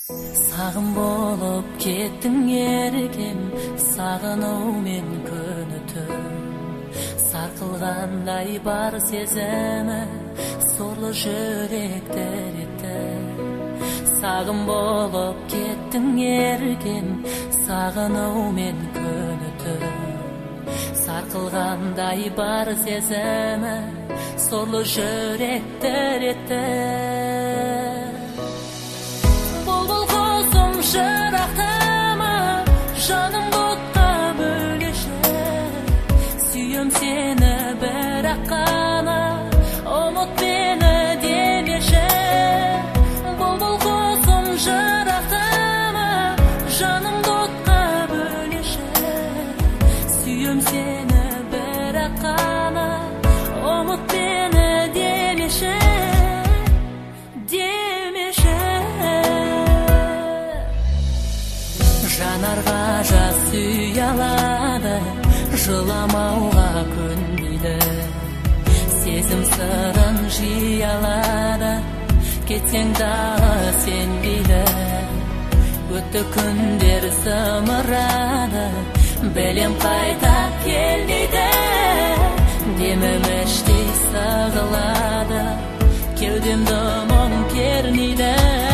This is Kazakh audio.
Сағым болып кеттің еркем, сағынумен күн өтіп, сарқылғандай бар сезімі, сорлы жүрек діретті. Сағым болып кеттің еркем, сағынумен күн өтіп, сарқылғандай бар сезімі, сорлы жүрек діретті. Шырақтама, жаным отқа бөлеші, сүйем сені бірақ қана, ұмыт мені демеші. Бұлбұл құсым шырақтама, жаным отқа бөлеші, сүйем сені бірақ қана, ұмыт мені демеші. Жанарға жас сүй алады, жыламауға көнбейді. Сезім сырын жиі алады, кетсең дағы сенбейді. Өтті күндер зымырады, білем қайта келмейді. Демім іштей сығылады, кеудемді мұң кернейді.